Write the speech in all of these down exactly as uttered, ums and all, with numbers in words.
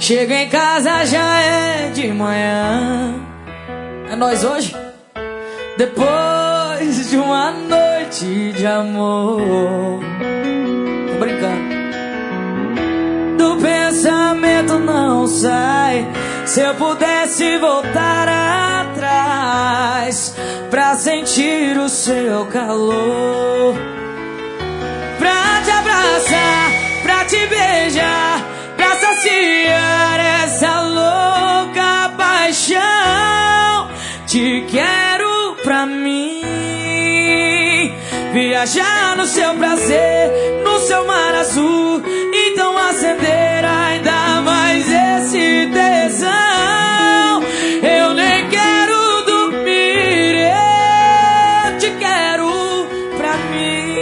Chego em casa, já é de manhã. É nóis hoje? Depois de uma noite de amor. Tô brincando. Do pensamento não sai. Se eu pudesse voltar atrás pra sentir o seu calor, pra te abraçar, pra te beijar, pra saciar essa louca paixão. Te quero pra mim, viajar no seu prazer, no seu mar azul. Então acender ainda mais esse tesão. Eu nem quero dormir, eu te quero pra mim.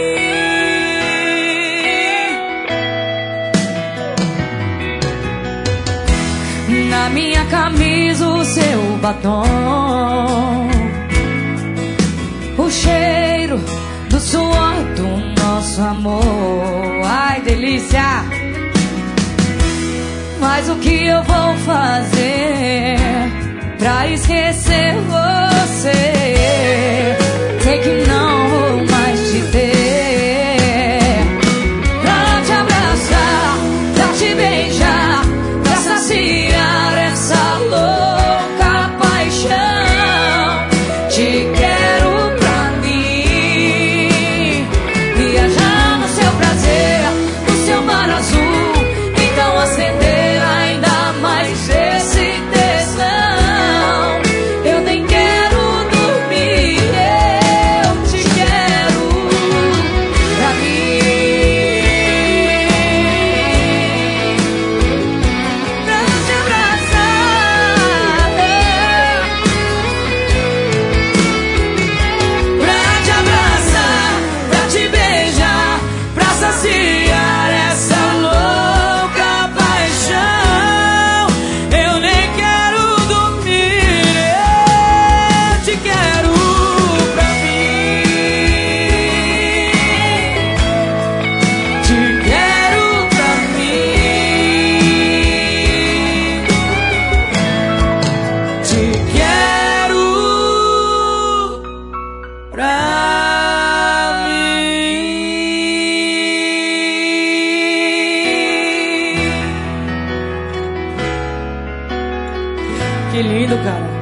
Na minha camisa o seu batom, o cheiro do suor do nosso amor. Ai, delícia! Mas o que eu vou fazer pra esquecer você? Sei que não vou mais te ter. Pra te abraçar, pra te beijar, pra saciar essa louca paixão. Te quero pra mim, viajar no seu prazer, no seu mar azul. Então acender ainda mais esse tesão. Eu nem quero dormir, eu te quero pra mim. Pra te abraçar, pra te abraçar, pra te beijar, pra saciar essa louca paixão. Eu nem quero dormir, eu te quero pra mim. Te quero pra mim. Te quero pra mim. Que lindo, cara.